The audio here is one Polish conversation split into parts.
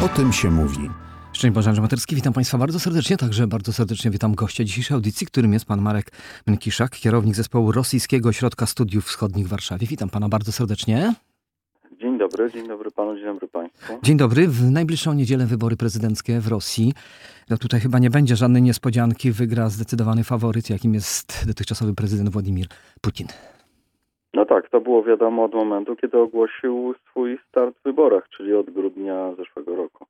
O tym się mówi. Szczęść Boże, Andrzej Materski, witam Państwa bardzo serdecznie, także bardzo serdecznie witam gościa dzisiejszej audycji, którym jest pan Marek Mękiszak, kierownik zespołu Rosyjskiego Ośrodka Studiów Wschodnich w Warszawie. Witam pana bardzo serdecznie. Dzień dobry panu, dzień dobry państwu. Dzień dobry. W najbliższą niedzielę wybory prezydenckie w Rosji. No tutaj chyba nie będzie żadnej niespodzianki, wygra zdecydowany faworyt, jakim jest dotychczasowy prezydent Władimir Putin. No tak, to było wiadomo od momentu, kiedy ogłosił swój start w wyborach, czyli od grudnia zeszłego roku.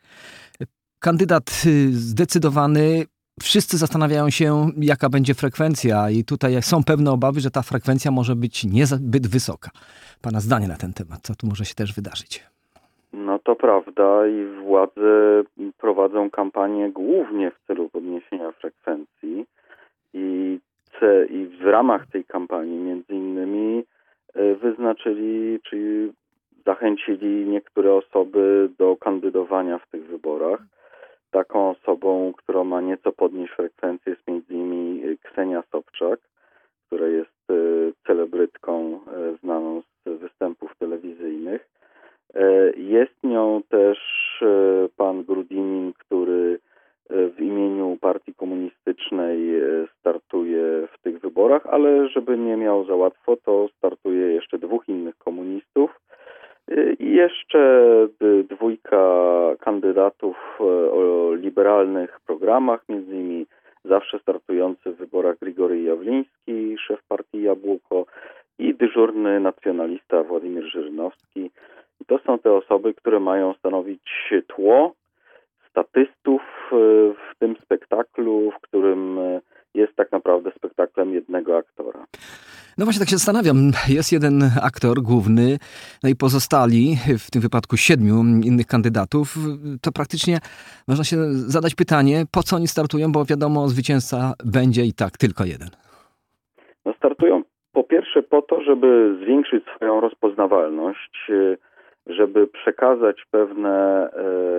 Kandydat zdecydowany. Wszyscy zastanawiają się, jaka będzie frekwencja i tutaj są pewne obawy, że ta frekwencja może być niezbyt wysoka. Pana zdanie na ten temat, co tu może się też wydarzyć? No to prawda i władze prowadzą kampanię głównie w celu podniesienia frekwencji i w ramach tej kampanii między innymi wyznaczyli, czyli zachęcili niektóre osoby do kandydowania w tych wyborach. Taką osobą, która ma nieco podnieść frekwencję, jest m.in. Ksenia Sobczak, która jest celebrytką znaną z występów telewizyjnych. Jest nią też pan Grudinin, który w imieniu Partii Komunistycznej startuje w tych wyborach, ale żeby nie miał za łatwo, to startuje jeszcze dwóch innych komunistów. I jeszcze dwójka kandydatów o liberalnych programach, między innymi zawsze startujący w wyborach Grigory Jawliński, szef partii Jabłko i dyżurny nacjonalista Władimir Żyrynowski. I to są te osoby, które mają stanowić tło statystów w tym spektaklu, w którym jest tak naprawdę spektaklem jednego aktora. No właśnie tak się zastanawiam. Jest jeden aktor główny, no i pozostali, w tym wypadku 7 innych kandydatów. To praktycznie można się zadać pytanie, po co oni startują, bo wiadomo, zwycięzca będzie i tak tylko jeden. No startują po pierwsze po to, żeby zwiększyć swoją rozpoznawalność, żeby przekazać pewne,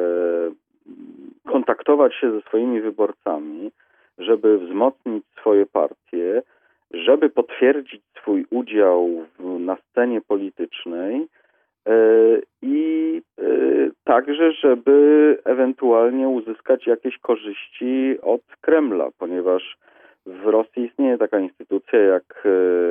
kontaktować się ze swoimi wyborcami, żeby wzmocnić swoje partie, żeby potwierdzić swój udział na scenie politycznej i także, żeby ewentualnie uzyskać jakieś korzyści od Kremla, ponieważ w Rosji istnieje taka instytucja jak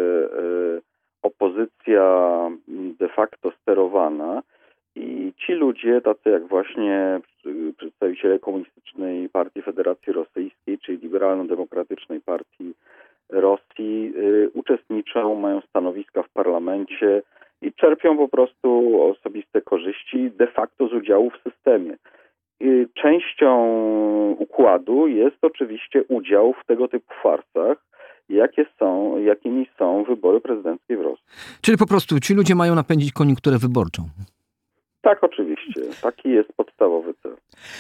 opozycja de facto sterowana i ci ludzie, tacy jak właśnie przedstawiciele Komunistycznej Partii Federacji Rosyjskiej, czyli Liberalno-Demokratycznej Partii Rosji, uczestniczą, mają stanowiska w parlamencie i czerpią po prostu osobiste korzyści de facto z udziału w systemie. Częścią układu jest oczywiście udział w tego typu farsach, jakimi są wybory prezydenckie w Rosji. Czyli po prostu ci ludzie mają napędzić koniunkturę wyborczą. Tak, oczywiście. Taki jest podstawowy cel.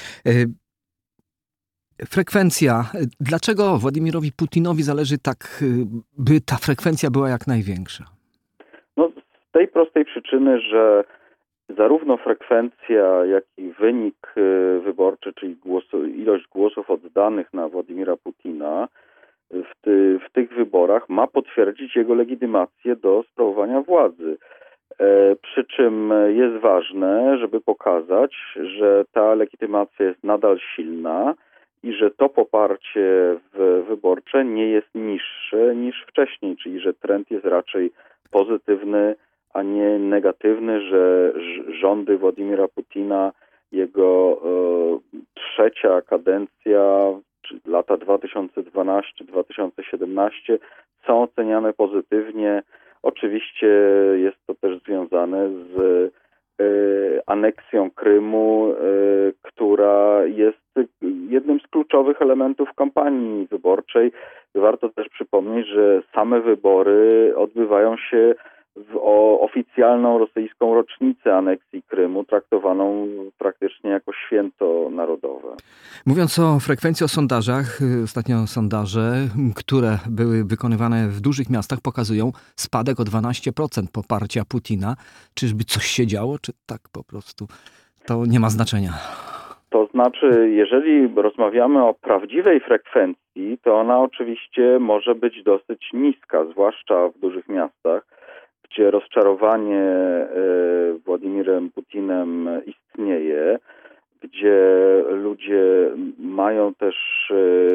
Frekwencja. Dlaczego Władimirowi Putinowi zależy tak, by ta frekwencja była jak największa? No, z tej prostej przyczyny, że zarówno frekwencja, jak i wynik wyborczy, czyli ilość głosów oddanych na Władimira Putina w tych wyborach ma potwierdzić jego legitymację do sprawowania władzy. Przy czym jest ważne, żeby pokazać, że ta legitymacja jest nadal silna i że to poparcie wyborcze nie jest niższe niż wcześniej, czyli że trend jest raczej pozytywny, a nie negatywny, że rządy Władimira Putina, jego trzecia kadencja, czy lata 2012-2017 są oceniane pozytywnie. Oczywiście jest to też związane z aneksją Krymu, która jest jednym z kluczowych elementów kampanii wyborczej. Warto też przypomnieć, że same wybory odbywają się w oficjalną rosyjską rocznicę aneksji Krymu, traktowaną praktycznie jako święto narodowe. Mówiąc o frekwencji, o sondażach, ostatnio sondaże, które były wykonywane w dużych miastach, pokazują spadek o 12% poparcia Putina. Czyżby coś się działo, czy tak po prostu to nie ma znaczenia? To znaczy, jeżeli rozmawiamy o prawdziwej frekwencji, to ona oczywiście może być dosyć niska, zwłaszcza w dużych miastach, gdzie rozczarowanie Władimirem Putinem istnieje, gdzie ludzie mają też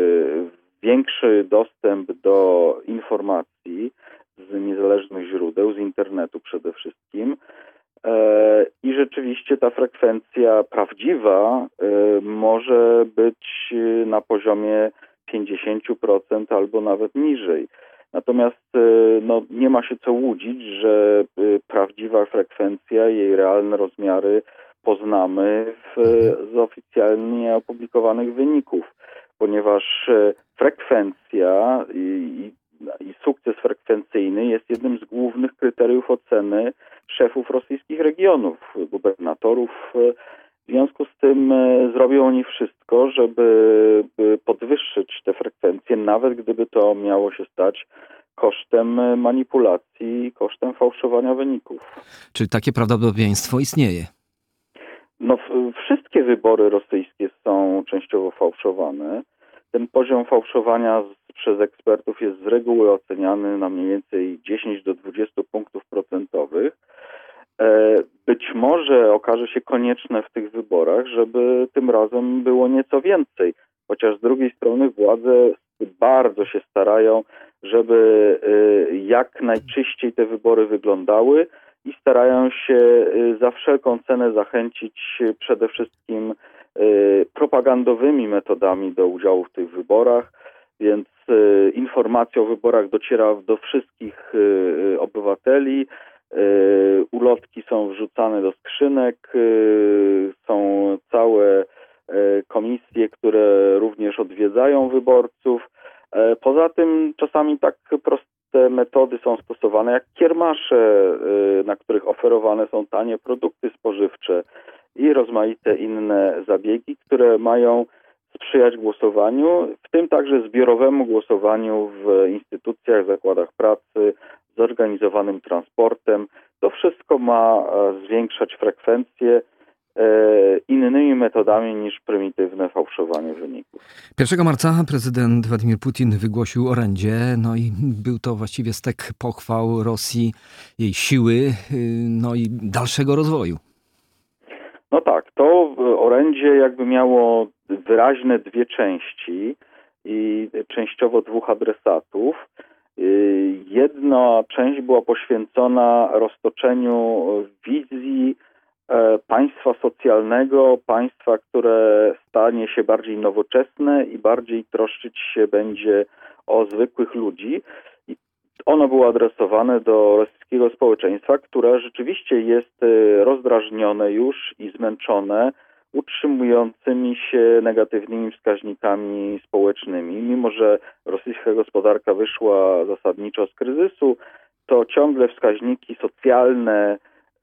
większy dostęp do informacji z niezależnych źródeł, z internetu przede wszystkim. I rzeczywiście ta frekwencja prawdziwa może być na poziomie 50% albo nawet niżej. Natomiast nie ma się co łudzić, że prawdziwa frekwencja, jej realne rozmiary poznamy z oficjalnie opublikowanych wyników, ponieważ frekwencja i sukces frekwencyjny jest jednym z głównych kryteriów oceny szefów rosyjskich regionów, gubernatorów. W związku z tym zrobią oni wszystko, żeby podwyższyć te frekwencje, nawet gdyby to miało się stać kosztem manipulacji, kosztem fałszowania wyników. Czy takie prawdopodobieństwo istnieje? Wszystkie wybory rosyjskie są częściowo fałszowane. Ten poziom fałszowania przez ekspertów jest z reguły oceniany na mniej więcej 10 do 20 punktów procentowych. Być może okaże się konieczne w tych wyborach, żeby tym razem było nieco więcej. Chociaż z drugiej strony władze bardzo się starają, żeby jak najczyściej te wybory wyglądały i starają się za wszelką cenę zachęcić przede wszystkim propagandowymi metodami do udziału w tych wyborach, więc informacja o wyborach dociera do wszystkich obywateli. Ulotki są wrzucane do skrzynek, są całe komisje, które również odwiedzają wyborców. Poza tym czasami tak proste metody są stosowane jak kiermasze, na których oferowane są tanie produkty spożywcze i rozmaite inne zabiegi, które mają sprzyjać głosowaniu, w tym także zbiorowemu głosowaniu w instytucjach, zakładach pracy, zorganizowanym transportem. To wszystko ma zwiększać frekwencję innymi metodami niż prymitywne fałszowanie wyników. 1 marca prezydent Władimir Putin wygłosił orędzie, i był to właściwie stek pochwał Rosji, jej siły, i dalszego rozwoju. Tak, to orędzie jakby miało wyraźne dwie części i częściowo dwóch adresatów. Jedna część była poświęcona roztoczeniu wizji państwa socjalnego, państwa, które stanie się bardziej nowoczesne i bardziej troszczyć się będzie o zwykłych ludzi. I ono było adresowane do rosyjskiego społeczeństwa, które rzeczywiście jest rozdrażnione już i zmęczone utrzymującymi się negatywnymi wskaźnikami społecznymi. Mimo że rosyjska gospodarka wyszła zasadniczo z kryzysu, to ciągle wskaźniki socjalne,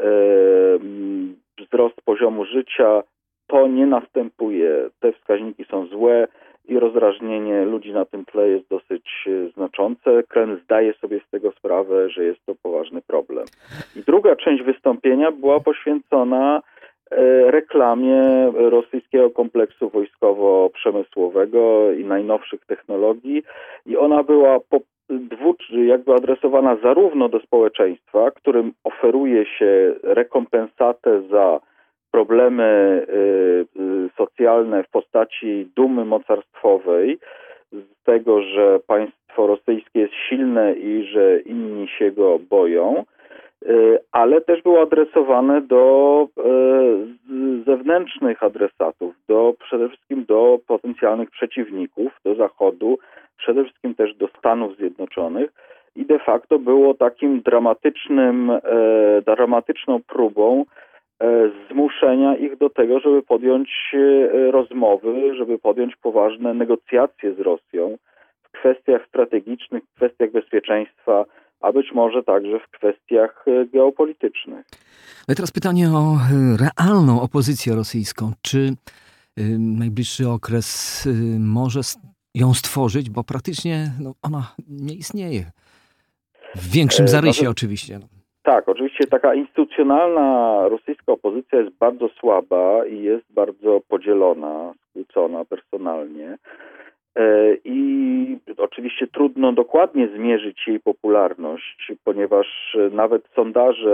wzrost poziomu życia, to nie następuje. Te wskaźniki są złe i rozdrażnienie ludzi na tym tle jest dosyć znaczące. Kreml zdaje sobie z tego sprawę, że jest to poważny problem. I druga część wystąpienia była poświęcona reklamie rosyjskiego kompleksu wojskowo-przemysłowego i najnowszych technologii i ona była jakby adresowana zarówno do społeczeństwa, którym oferuje się rekompensatę za problemy socjalne w postaci dumy mocarstwowej, z tego, że państwo rosyjskie jest silne i że inni się go boją, ale też było adresowane do zewnętrznych adresatów, przede wszystkim do potencjalnych przeciwników, do Zachodu, przede wszystkim też do Stanów Zjednoczonych i de facto było takim dramatyczną próbą zmuszenia ich do tego, żeby podjąć rozmowy, żeby podjąć poważne negocjacje z Rosją w kwestiach strategicznych, w kwestiach bezpieczeństwa, a być może także w kwestiach geopolitycznych. No i teraz pytanie o realną opozycję rosyjską. Czy najbliższy okres może ją stworzyć, bo praktycznie ona nie istnieje. W większym zarysie oczywiście. Tak, oczywiście taka instytucjonalna rosyjska opozycja jest bardzo słaba i jest bardzo podzielona, skłócona personalnie. I oczywiście trudno dokładnie zmierzyć jej popularność, ponieważ nawet sondaże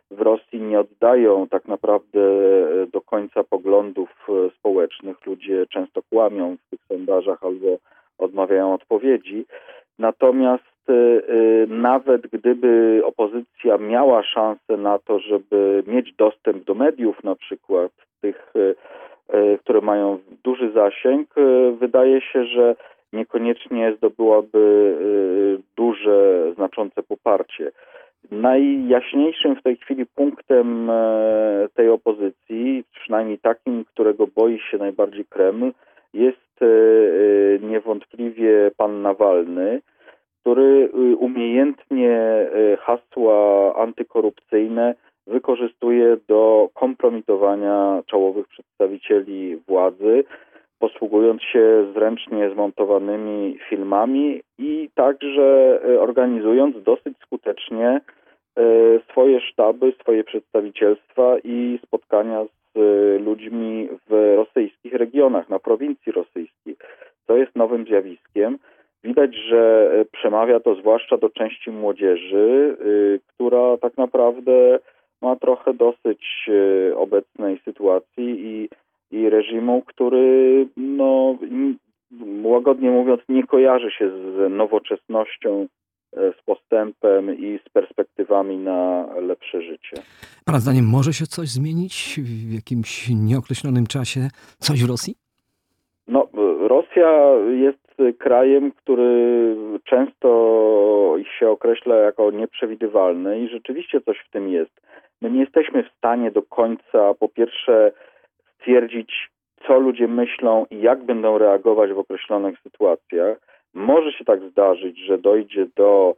w Rosji nie oddają tak naprawdę do końca poglądów społecznych. Ludzie często kłamią w tych sondażach albo odmawiają odpowiedzi. Natomiast nawet gdyby opozycja miała szansę na to, żeby mieć dostęp do mediów, na przykład tych, które mają duży zasięg, wydaje się, że niekoniecznie zdobyłaby duże, znaczące poparcie. Najjaśniejszym w tej chwili punktem tej opozycji, przynajmniej takim, którego boi się najbardziej Kreml, jest niewątpliwie pan Nawalny, który umiejętnie hasła antykorupcyjne wykorzystuje do kompromitowania czołowych przedstawicieli władzy, posługując się zręcznie zmontowanymi filmami i także organizując dosyć skutecznie swoje sztaby, swoje przedstawicielstwa i spotkania z ludźmi w rosyjskich regionach, na prowincji rosyjskiej. To jest nowym zjawiskiem. Widać, że przemawia to zwłaszcza do części młodzieży, która tak naprawdę ma trochę dosyć obecnej sytuacji i reżimu, który, no, łagodnie mówiąc, nie kojarzy się z nowoczesnością, z postępem i z perspektywami na lepsze życie. Pana zdaniem może się coś zmienić w jakimś nieokreślonym czasie? Coś w Rosji? No, Rosja jest krajem, który często się określa jako nieprzewidywalny i rzeczywiście coś w tym jest. My nie jesteśmy w stanie do końca, po pierwsze, stwierdzić, co ludzie myślą i jak będą reagować w określonych sytuacjach. Może się tak zdarzyć, że dojdzie do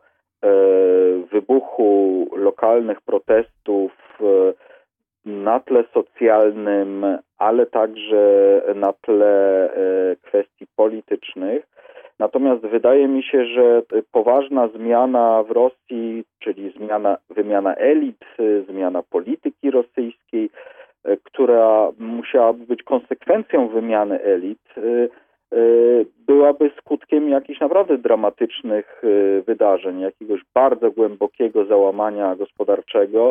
wybuchu lokalnych protestów na tle socjalnym, ale także na tle kwestii politycznych. Natomiast wydaje mi się, że poważna zmiana w Rosji, czyli wymiana elit, zmiana polityki rosyjskiej, która musiałaby być konsekwencją wymiany elit, byłaby skutkiem jakichś naprawdę dramatycznych wydarzeń, jakiegoś bardzo głębokiego załamania gospodarczego,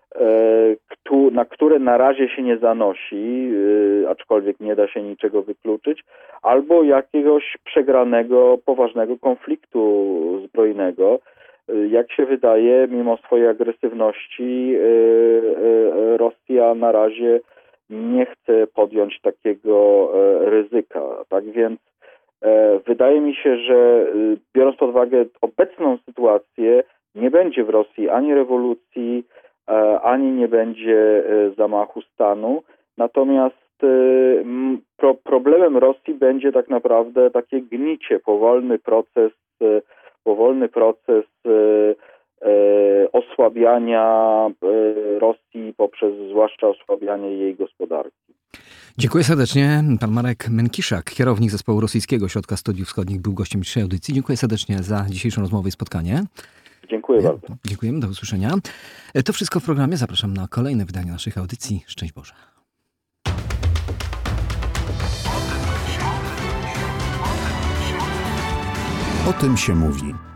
na które na razie się nie zanosi, aczkolwiek nie da się niczego wykluczyć, albo jakiegoś przegranego, poważnego konfliktu zbrojnego. Jak się wydaje, mimo swojej agresywności, Rosja na razie nie chce podjąć takiego ryzyka. Tak więc wydaje mi się, że biorąc pod uwagę obecną sytuację, nie będzie w Rosji ani rewolucji, ani nie będzie zamachu stanu. Natomiast problemem Rosji będzie tak naprawdę takie gnicie, powolny proces osłabiania Rosji poprzez zwłaszcza osłabianie jej gospodarki. Dziękuję serdecznie. Pan Marek Menkiszak, kierownik Zespołu Rosyjskiego Ośrodka Studiów Wschodnich, był gościem dzisiejszej audycji. Dziękuję serdecznie za dzisiejszą rozmowę i spotkanie. Dziękuję bardzo. Dziękujemy, do usłyszenia. To wszystko w programie. Zapraszam na kolejne wydanie naszych audycji. Szczęść Boże. O tym się mówi.